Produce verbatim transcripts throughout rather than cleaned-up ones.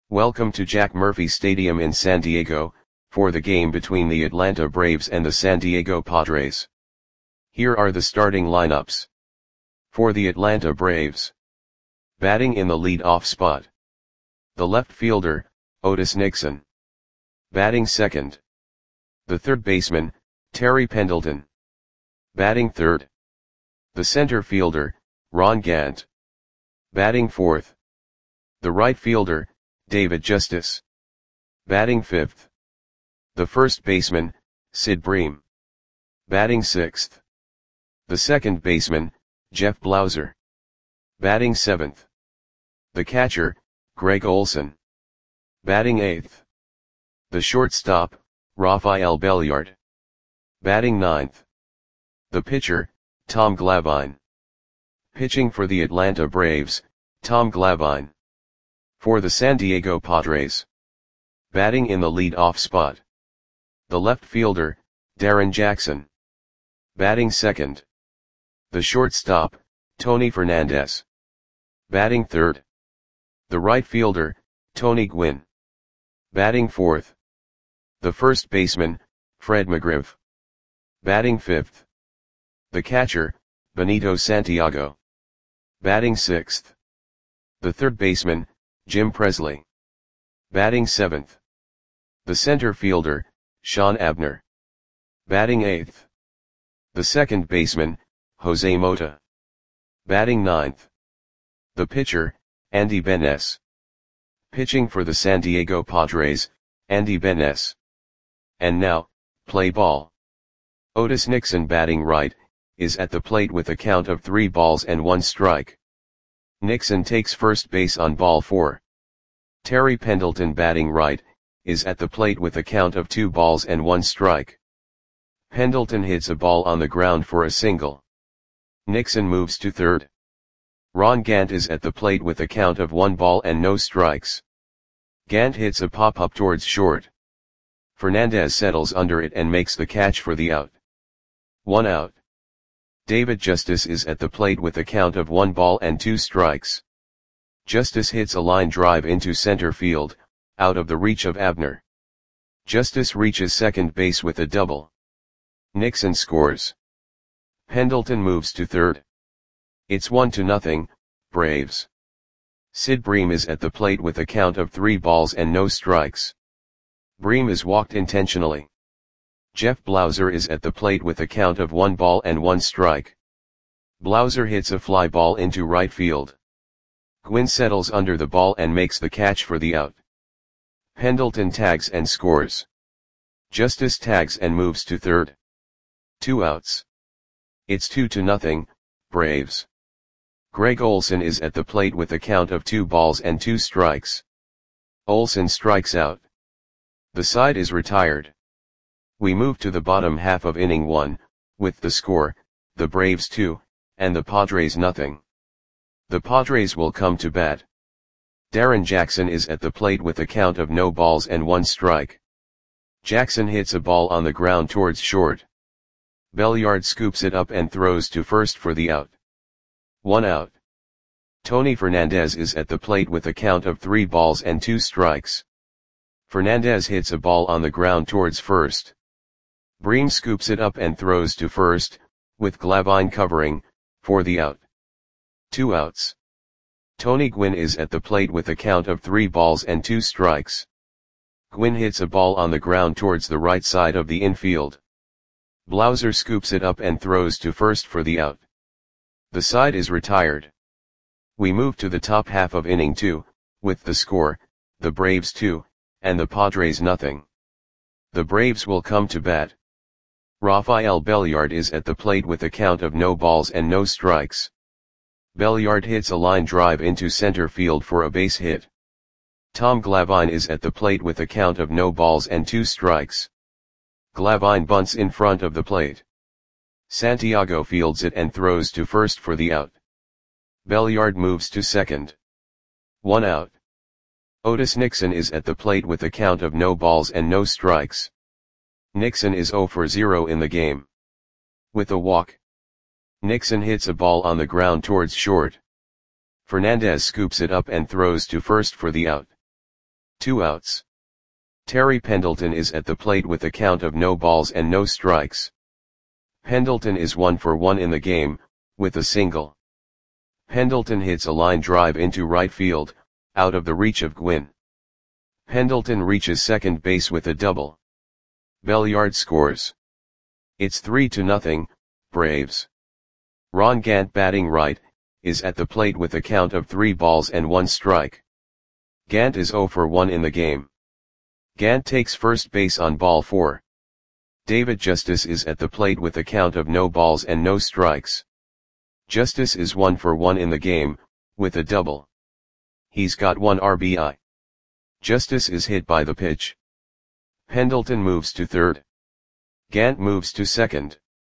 Welcome to Jack Murphy Stadium in San Diego, for the game between the Atlanta Braves and the San Diego Padres. Here are the starting lineups. For the Atlanta Braves. Batting in the lead-off spot. The left fielder, Otis Nixon. Batting second. The third baseman, Terry Pendleton. Batting third. The center fielder, Ron Gant. Batting fourth. The right fielder, David Justice. Batting fifth. The first baseman, Sid Bream. Batting sixth. The second baseman, Jeff Blauser. Batting seventh. The catcher, Greg Olson. Batting eighth. The shortstop, Rafael Belliard. Batting ninth. The pitcher, Tom Glavine. Pitching for the Atlanta Braves, Tom Glavine. For the San Diego Padres. Batting in the lead-off spot. The left fielder, Darren Jackson. Batting second. The shortstop, Tony Fernandez. Batting third. The right fielder, Tony Gwynn. Batting fourth. The first baseman, Fred McGriff. Batting fifth. The catcher, Benito Santiago. Batting sixth. The third baseman, Jim Presley. Batting seventh. The center fielder, Sean Abner. Batting eighth. The second baseman, Jose Mota. Batting ninth. The pitcher, Andy Benes. Pitching for the San Diego Padres, Andy Benes. And now, play ball. Otis Nixon batting right, is at the plate with a count of three balls and one strike. Nixon takes first base on ball four. Terry Pendleton batting right, is at the plate with a count of two balls and one strike. Pendleton hits a ball on the ground for a single. Nixon moves to third. Ron Gant is at the plate with a count of one ball and no strikes. Gant hits a pop-up towards short. Fernandez settles under it and makes the catch for the out. One out. David Justice is at the plate with a count of one ball and two strikes. Justice hits a line drive into center field, out of the reach of Abner. Justice reaches second base with a double. Nixon scores. Pendleton moves to third. It's one to nothing, Braves. Sid Bream is at the plate with a count of three balls and no strikes. Bream is walked intentionally. Jeff Blauser is at the plate with a count of one ball and one strike. Blauser hits a fly ball into right field. Gwynn settles under the ball and makes the catch for the out. Pendleton tags and scores. Justice tags and moves to third. Two outs. It's two to nothing, Braves. Greg Olson is at the plate with a count of two balls and two strikes. Olson strikes out. The side is retired. We move to the bottom half of inning one, with the score, the Braves two, and the Padres nothing. The Padres will come to bat. Darren Jackson is at the plate with a count of no balls and one strike. Jackson hits a ball on the ground towards short. Belliard scoops it up and throws to first for the out. One out. Tony Fernandez is at the plate with a count of three balls and two strikes. Fernandez hits a ball on the ground towards first. Bream scoops it up and throws to first, with Glavine covering, for the out. Two outs. Tony Gwynn is at the plate with a count of three balls and two strikes. Gwynn hits a ball on the ground towards the right side of the infield. Blauser scoops it up and throws to first for the out. The side is retired. We move to the top half of inning two, with the score, the Braves two, and the Padres nothing. The Braves will come to bat. Rafael Belliard is at the plate with a count of no balls and no strikes. Belliard hits a line drive into center field for a base hit. Tom Glavine is at the plate with a count of no balls and two strikes. Glavine bunts in front of the plate. Santiago fields it and throws to first for the out. Belliard moves to second. One out. Otis Nixon is at the plate with a count of no balls and no strikes. Nixon is zero for zero in the game. With a walk. Nixon hits a ball on the ground towards short. Fernandez scoops it up and throws to first for the out. Two outs. Terry Pendleton is at the plate with a count of no balls and no strikes. Pendleton is one for one in the game, with a single. Pendleton hits a line drive into right field, out of the reach of Gwynn. Pendleton reaches second base with a double. Belliard scores. It's three to nothing, Braves. Ron Gant, batting right, is at the plate with a count of three balls and one strike. Gant is zero for one in the game. Gant takes first base on ball four. David Justice is at the plate with a count of no balls and no strikes. Justice is one for one in the game, with a double. He's got one R B I. Justice is hit by the pitch. Pendleton moves to third. Gant moves to second.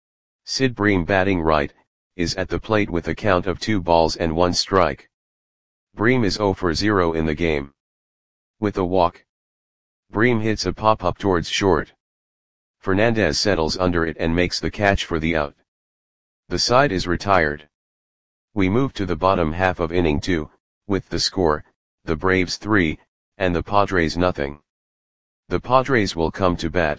Sid Bream, batting right, is at the plate with a count of two balls and one strike. Bream is zero for zero in the game. With a walk. Bream hits a pop-up towards short. Fernandez settles under it and makes the catch for the out. The side is retired. We move to the bottom half of inning two, with the score, the Braves three, and the Padres nothing. The Padres will come to bat.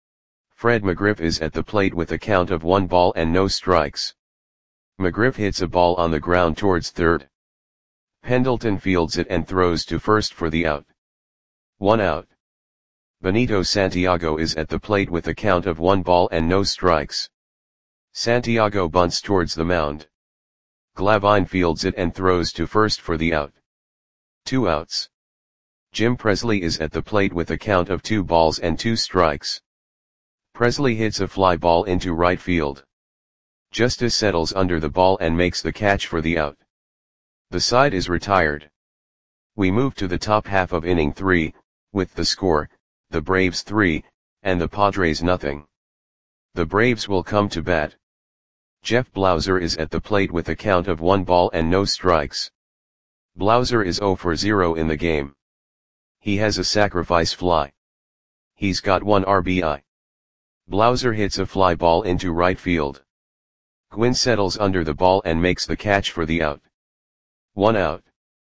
Fred McGriff is at the plate with a count of one ball and no strikes. McGriff hits a ball on the ground towards third. Pendleton fields it and throws to first for the out. One out. Benito Santiago is at the plate with a count of one ball and no strikes. Santiago bunts towards the mound. Glavine fields it and throws to first for the out. Two outs. Jim Presley is at the plate with a count of two balls and two strikes. Presley hits a fly ball into right field. Justice settles under the ball and makes the catch for the out. The side is retired. We move to the top half of inning three, with the score, the Braves three, and the Padres nothing. The Braves will come to bat. Jeff Blauser is at the plate with a count of one ball and no strikes. Blauser is zero for zero in the game. He has a sacrifice fly. He's got one R B I. Blauser hits a fly ball into right field. Gwynn settles under the ball and makes the catch for the out. One out.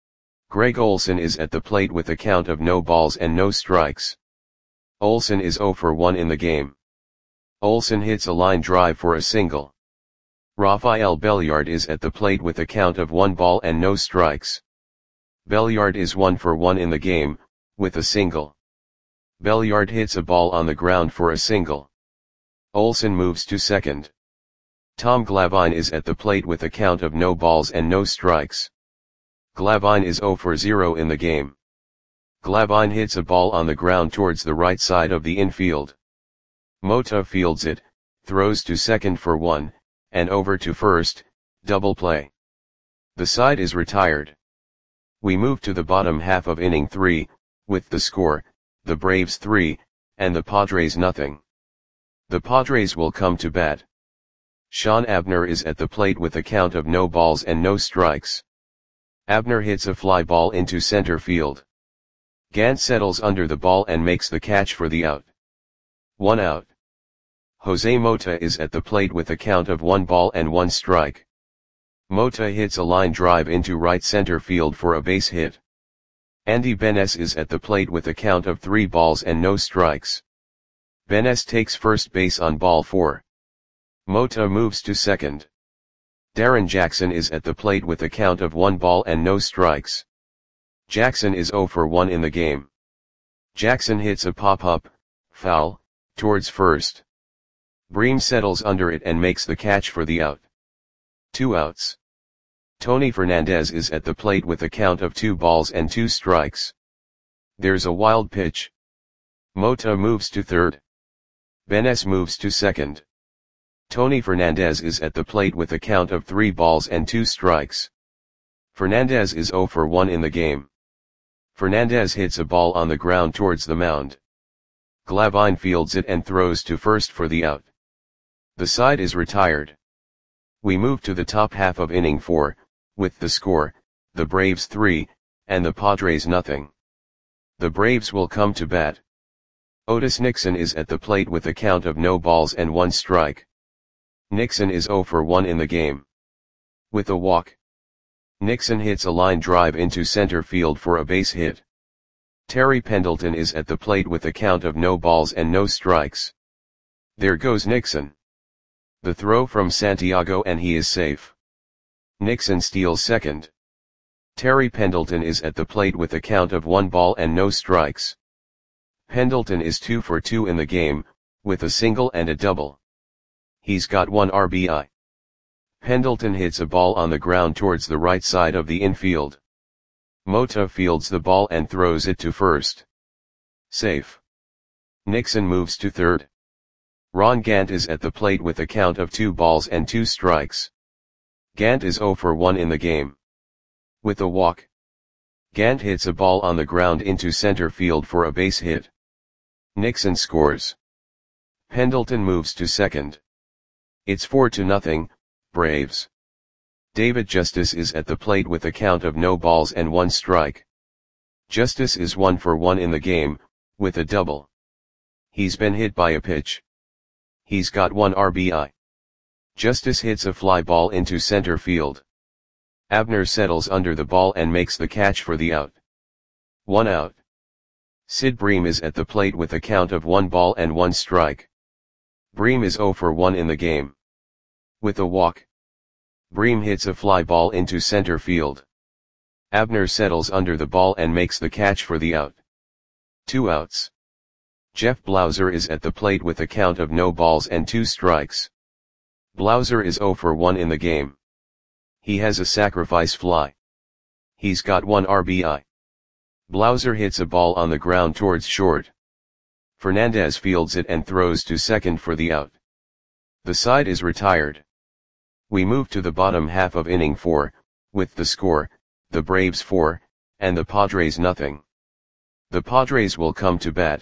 Greg Olson is at the plate with a count of no balls and no strikes. Olson is zero for one in the game. Olson hits a line drive for a single. Rafael Belliard is at the plate with a count of one ball and no strikes. Belliard is one for one in the game, with a single. Belliard hits a ball on the ground for a single. Olson moves to second. Tom Glavine is at the plate with a count of no balls and no strikes. Glavine is zero for zero in the game. Glavine hits a ball on the ground towards the right side of the infield. Mota fields it, throws to second for one, and over to first, double play. The side is retired. We move to the bottom half of inning three, with the score, the Braves three, and the Padres nothing. The Padres will come to bat. Sean Abner is at the plate with a count of no balls and no strikes. Abner hits a fly ball into center field. Gant settles under the ball and makes the catch for the out. One out. Jose Mota is at the plate with a count of one ball and one strike. Mota hits a line drive into right center field for a base hit. Andy Benes is at the plate with a count of three balls and no strikes. Benes takes first base on ball four. Mota moves to second. Darren Jackson is at the plate with a count of one ball and no strikes. Jackson is zero for one in the game. Jackson hits a pop-up, foul, towards first. Bream settles under it and makes the catch for the out. Two outs. Tony Fernandez is at the plate with a count of two balls and two strikes. There's a wild pitch. Mota moves to third. Benes moves to second. Tony Fernandez is at the plate with a count of three balls and two strikes. Fernandez is zero for one in the game. Fernandez hits a ball on the ground towards the mound. Glavine fields it and throws to first for the out. The side is retired. We move to the top half of inning four, with the score, the Braves three, and the Padres nothing. The Braves will come to bat. Otis Nixon is at the plate with a count of no balls and one strike. Nixon is zero for one in the game. With a walk. Nixon hits a line drive into center field for a base hit. Terry Pendleton is at the plate with a count of no balls and no strikes. There goes Nixon. The throw from Santiago and he is safe. Nixon steals second. Terry Pendleton is at the plate with a count of one ball and no strikes. Pendleton is two for two in the game, with a single and a double. He's got one R B I. Pendleton hits a ball on the ground towards the right side of the infield. Mota fields the ball and throws it to first. Safe. Nixon moves to third. Ron Gant is at the plate with a count of two balls and two strikes. Gant is zero for one in the game. With a walk. Gant hits a ball on the ground into center field for a base hit. Nixon scores. Pendleton moves to second. It's four to nothing, Braves. David Justice is at the plate with a count of no balls and one strike. Justice is one for one in the game, with a double. He's been hit by a pitch. He's got one R B I. Justice hits a fly ball into center field. Abner settles under the ball and makes the catch for the out. One out. Sid Bream is at the plate with a count of one ball and one strike. Bream is zero for one in the game. With a walk. Bream hits a fly ball into center field. Abner settles under the ball and makes the catch for the out. Two outs. Jeff Blauser is at the plate with a count of no balls and two strikes. Blauser is zero for one in the game. He has a sacrifice fly. He's got one R B I. Blauser hits a ball on the ground towards short. Fernandez fields it and throws to second for the out. The side is retired. We move to the bottom half of inning four, with the score, the Braves four, and the Padres nothing. The Padres will come to bat.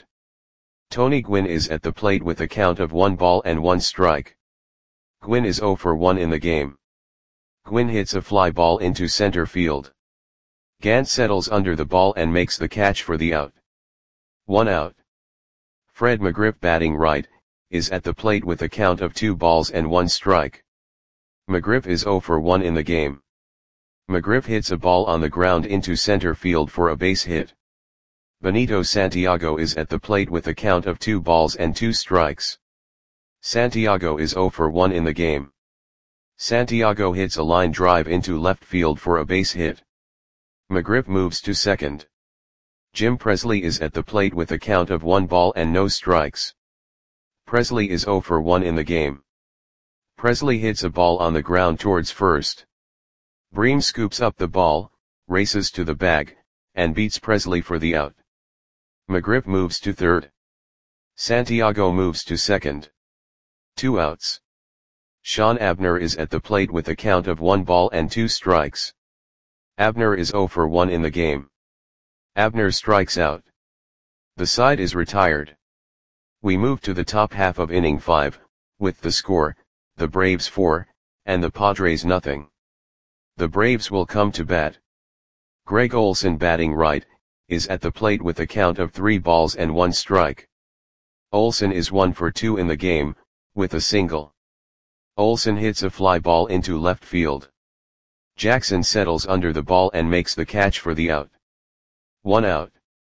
Tony Gwynn is at the plate with a count of one ball and one strike. Gwynn is zero for one in the game. Gwynn hits a fly ball into center field. Gant settles under the ball and makes the catch for the out. One out. Fred McGriff, batting right, is at the plate with a count of two balls and one strike. McGriff is zero for one in the game. McGriff hits a ball on the ground into center field for a base hit. Benito Santiago is at the plate with a count of two balls and two strikes. Santiago is zero for one in the game. Santiago hits a line drive into left field for a base hit. McGriff moves to second. Jim Presley is at the plate with a count of one ball and no strikes. Presley is zero for one in the game. Presley hits a ball on the ground towards first. Bream scoops up the ball, races to the bag, and beats Presley for the out. McGriff moves to third. Santiago moves to second. Two outs. Sean Abner is at the plate with a count of one ball and two strikes. Abner is zero for one in the game. Abner strikes out. The side is retired. We move to the top half of inning five, with the score, the Braves four, and the Padres nothing. The Braves will come to bat. Greg Olson, batting right, is at the plate with a count of three balls and one strike. Olson is one for two in the game, with a single. Olson hits a fly ball into left field. Jackson settles under the ball and makes the catch for the out. One out.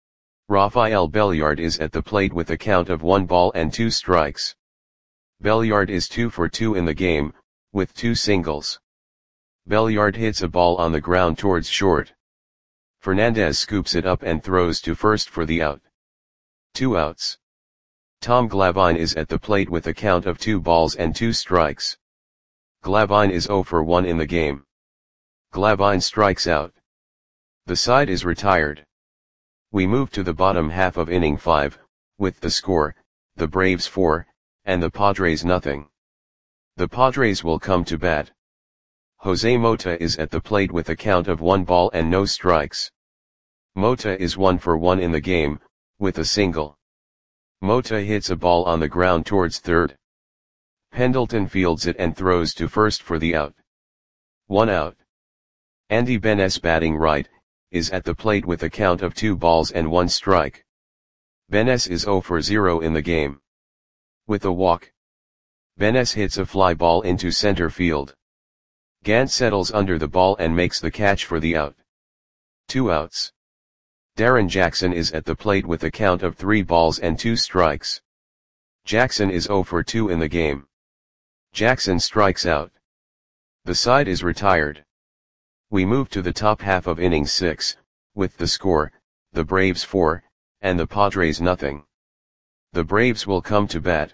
Rafael Belliard is at the plate with a count of one ball and two strikes. Belliard is two for two in the game, with two singles. Belliard hits a ball on the ground towards short. Fernandez scoops it up and throws to first for the out. Two outs. Tom Glavine is at the plate with a count of two balls and two strikes. Glavine is zero for one in the game. Glavine strikes out. The side is retired. We move to the bottom half of inning five, with the score, the Braves four, and the Padres nothing. The Padres will come to bat. Jose Mota is at the plate with a count of one ball and no strikes. Mota is one for one in the game, with a single. Mota hits a ball on the ground towards third. Pendleton fields it and throws to first for the out. One out. Andy Benes, batting right, is at the plate with a count of two balls and one strike. Benes is zero for zero in the game. With a walk. Benes hits a fly ball into center field. Gant settles under the ball and makes the catch for the out. Two outs. Darren Jackson is at the plate with a count of three balls and two strikes. Jackson is zero for two in the game. Jackson strikes out. The side is retired. We move to the top half of inning six, with the score, the Braves four, and the Padres nothing. The Braves will come to bat.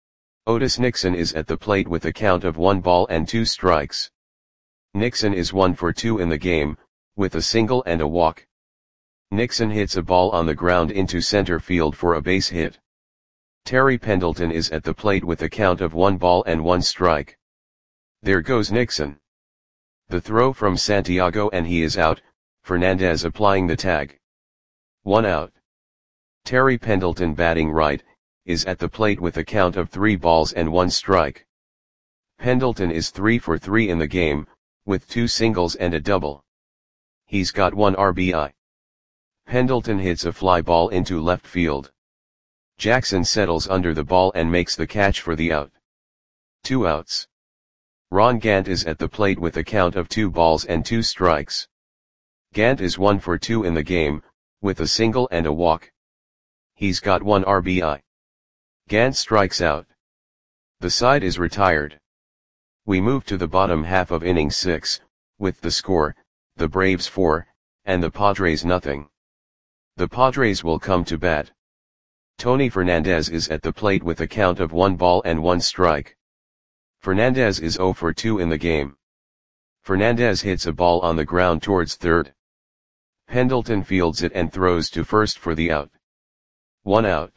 Otis Nixon is at the plate with a count of one ball and two strikes. Nixon is one for two in the game, with a single and a walk. Nixon hits a ball on the ground into center field for a base hit. Terry Pendleton is at the plate with a count of one ball and one strike. There goes Nixon. The throw from Santiago and he is out, Fernandez applying the tag. One out. Terry Pendleton, batting right, is at the plate with a count of three balls and one strike. Pendleton is three for three in the game, with two singles and a double. He's got one R B I. Pendleton hits a fly ball into left field. Jackson settles under the ball and makes the catch for the out. Two outs. Ron Gant is at the plate with a count of two balls and two strikes. Gant is one for two in the game, with a single and a walk. He's got one R B I. Gant strikes out. The side is retired. We move to the bottom half of inning six, with the score, the Braves four, and the Padres nothing. The Padres will come to bat. Tony Fernandez is at the plate with a count of one ball and one strike. Fernandez is zero for two in the game. Fernandez hits a ball on the ground towards third. Pendleton fields it and throws to first for the out. One out.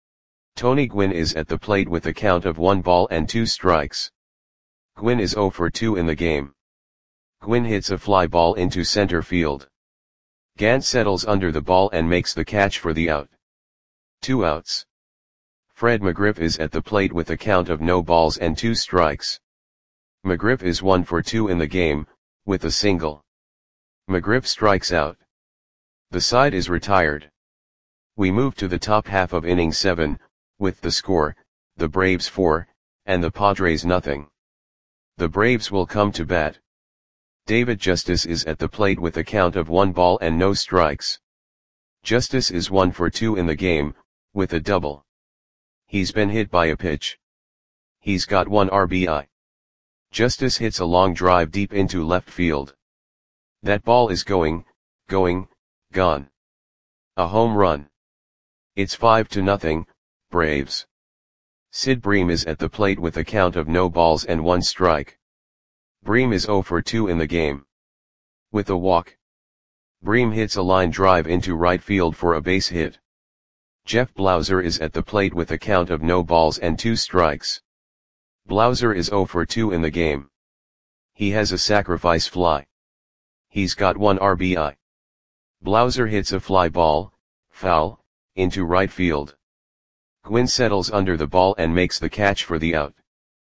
Tony Gwynn is at the plate with a count of one ball and two strikes. Gwynn is zero for two in the game. Gwynn hits a fly ball into center field. Gant settles under the ball and makes the catch for the out. Two outs. Fred McGriff is at the plate with a count of no balls and two strikes. McGriff is one for two in the game, with a single. McGriff strikes out. The side is retired. We move to the top half of inning seven, with the score, the Braves four, and the Padres nothing. The Braves will come to bat. David Justice is at the plate with a count of one ball and no strikes. Justice is one for two in the game, with a double. He's been hit by a pitch. He's got one R B I. Justice hits a long drive deep into left field. That ball is going, going, gone. A home run. It's five to nothing, Braves. Sid Bream is at the plate with a count of no balls and one strike. Bream is zero for two in the game. With a walk. Bream hits a line drive into right field for a base hit. Jeff Blauser is at the plate with a count of no balls and two strikes. Blauser is zero for two in the game. He has a sacrifice fly. He's got one R B I. Blauser hits a fly ball, foul, into right field. Gwynn settles under the ball and makes the catch for the out.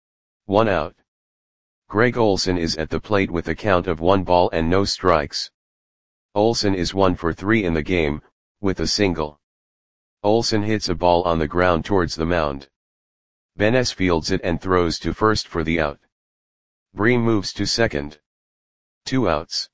One out. Greg Olson is at the plate with a count of one ball and no strikes. Olson is one for three in the game, with a single. Olson hits a ball on the ground towards the mound. Benes fields it and throws to first for the out. Bream moves to second. Two outs.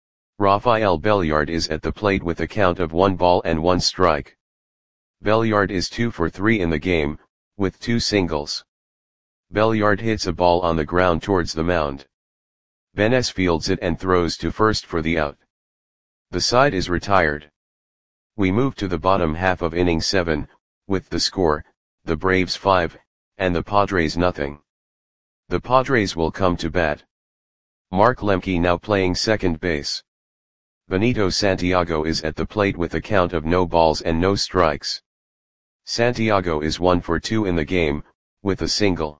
Rafael Belliard is at the plate with a count of one ball and one strike. Belliard is two for three in the game, with two singles. Belliard hits a ball on the ground towards the mound. Benes fields it and throws to first for the out. The side is retired. We move to the bottom half of inning seven, with the score, the Braves five, and the Padres nothing. The Padres will come to bat. Mark Lemke now playing second base. Benito Santiago is at the plate with a count of no balls and no strikes. Santiago is one for two in the game, with a single.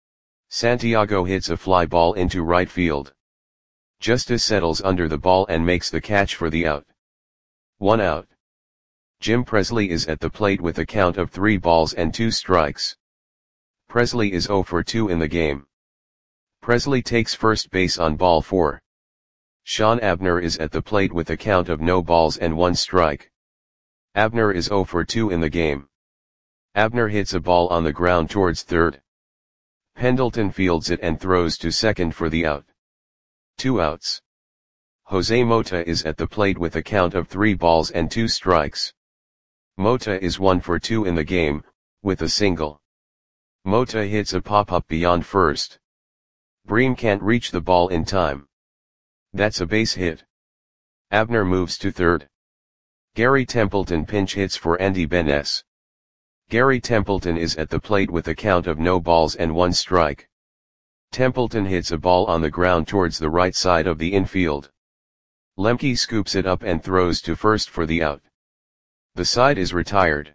Santiago hits a fly ball into right field. Justice settles under the ball and makes the catch for the out. One out. Jim Presley is at the plate with a count of three balls and two strikes. Presley is zero for two in the game. Presley takes first base on ball four. Sean Abner is at the plate with a count of no balls and one strike. Abner is zero for two in the game. Abner hits a ball on the ground towards third. Pendleton fields it and throws to second for the out. Two outs. Jose Mota is at the plate with a count of three balls and two strikes. Mota is one for two in the game, with a single. Mota hits a pop-up beyond first. Bream can't reach the ball in time. That's a base hit. Abner moves to third. Gary Templeton pinch hits for Andy Benes. Gary Templeton is at the plate with a count of no balls and one strike. Templeton hits a ball on the ground towards the right side of the infield. Lemke scoops it up and throws to first for the out. The side is retired.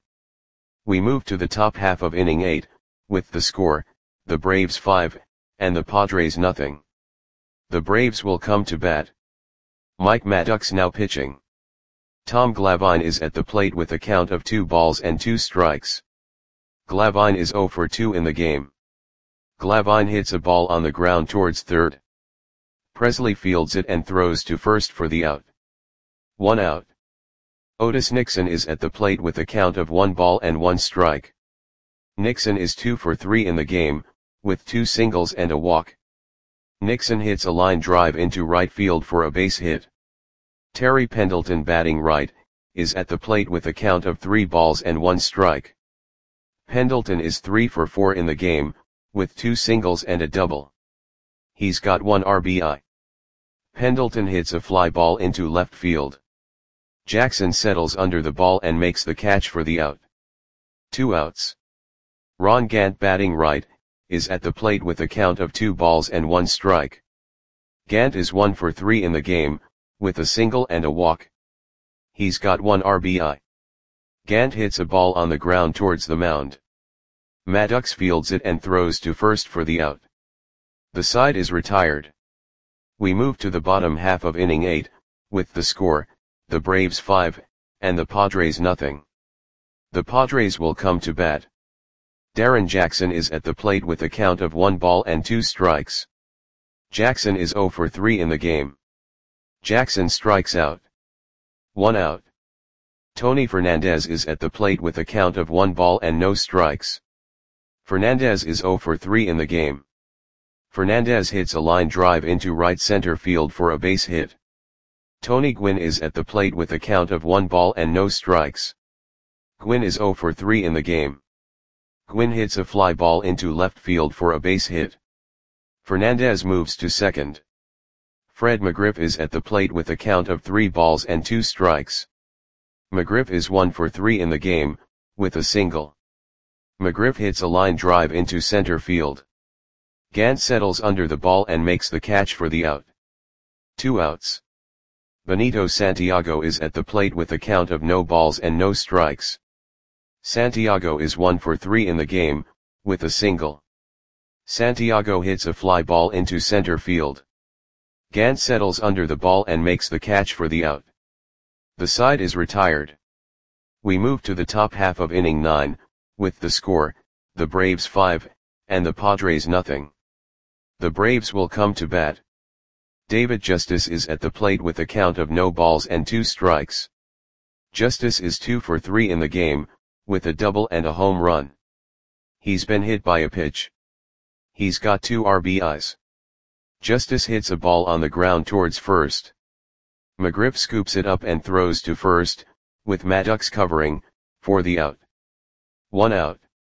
We move to the top half of inning eight, with the score, the Braves five, and the Padres nothing. The Braves will come to bat. Mike Maddox now pitching. Tom Glavine is at the plate with a count of two balls and two strikes. Glavine is zero for two in the game. Glavine hits a ball on the ground towards third. Presley fields it and throws to first for the out. One out. Otis Nixon is at the plate with a count of one ball and one strike. Nixon is two for three in the game, with two singles and a walk. Nixon hits a line drive into right field for a base hit. Terry Pendleton, batting right, is at the plate with a count of three balls and one strike. Pendleton is three for four in the game, with two singles and a double. He's got one R B I. Pendleton hits a fly ball into left field. Jackson settles under the ball and makes the catch for the out. Two outs. Ron Gant, batting right, is at the plate with a count of two balls and one strike. Gant is one for three in the game, with a single and a walk. He's got one R B I. Gant hits a ball on the ground towards the mound. Maddox fields it and throws to first for the out. The side is retired. We move to the bottom half of inning eight, with the score, the Braves five, and the Padres nothing. The Padres will come to bat. Darren Jackson is at the plate with a count of one ball and two strikes. Jackson is zero for three in the game. Jackson strikes out. One out. Tony Fernandez is at the plate with a count of one ball and no strikes. Fernandez is zero for three in the game. Fernandez hits a line drive into right center field for a base hit. Tony Gwynn is at the plate with a count of one ball and no strikes. Gwynn is zero for three in the game. Gwynn hits a fly ball into left field for a base hit. Fernandez moves to second. Fred McGriff is at the plate with a count of three balls and two strikes. McGriff is one for three in the game, with a single. McGriff hits a line drive into center field. Gant settles under the ball and makes the catch for the out. Two outs. Benito Santiago is at the plate with a count of no balls and no strikes. Santiago is one for three in the game, with a single. Santiago hits a fly ball into center field. Gant settles under the ball and makes the catch for the out. The side is retired. We move to the top half of inning nine, with the score, the Braves five, and the Padres nothing. The Braves will come to bat. David Justice is at the plate with a count of no balls and two strikes. Justice is two for three in the game, with a double and a home run. He's been hit by a pitch. He's got two R B Is. Justice hits a ball on the ground towards first. McGriff scoops it up and throws to first, with Maddox covering, for the out. One out.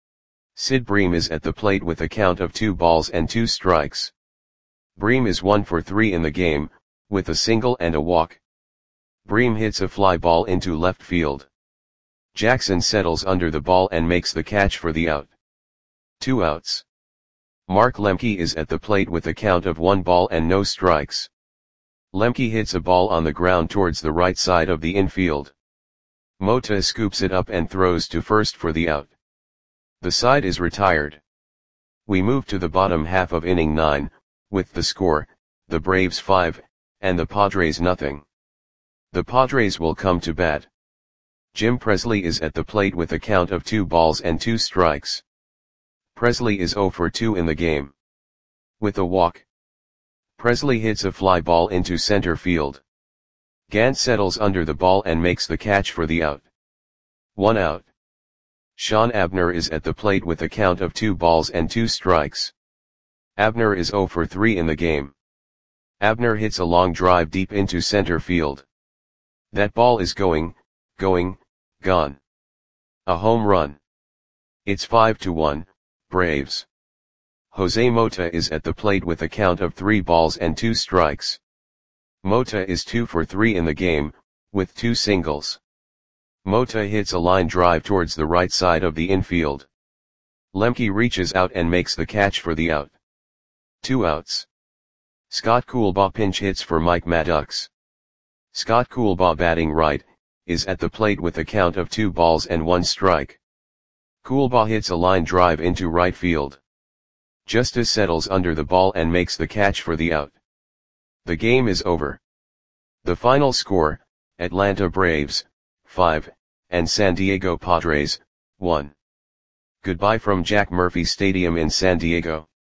Sid Bream is at the plate with a count of two balls and two strikes. Bream is one for three in the game, with a single and a walk. Bream hits a fly ball into left field. Jackson settles under the ball and makes the catch for the out. Two outs. Mark Lemke is at the plate with a count of one ball and no strikes. Lemke hits a ball on the ground towards the right side of the infield. Mota scoops it up and throws to first for the out. The side is retired. We move to the bottom half of inning nine, with the score, the Braves five, and the Padres nothing. The Padres will come to bat. Jim Presley is at the plate with a count of two balls and two strikes. Presley is zero for two in the game. With a walk. Presley hits a fly ball into center field. Gant settles under the ball and makes the catch for the out. One out. Sean Abner is at the plate with a count of two balls and two strikes. Abner is zero for three in the game. Abner hits a long drive deep into center field. That ball is going, going, gone. A home run. It's five to one, Braves. Jose Mota is at the plate with a count of three balls and two strikes. Mota is two for three in the game, with two singles. Mota hits a line drive towards the right side of the infield. Lemke reaches out and makes the catch for the out. Two outs. Scott Coolbaugh pinch hits for Mike Maddox. Scott Coolbaugh, batting right, is at the plate with a count of two balls and one strike. Coolbaugh hits a line drive into right field. Justice settles under the ball and makes the catch for the out. The game is over. The final score, Atlanta Braves, five, and San Diego Padres, one. Goodbye from Jack Murphy Stadium in San Diego.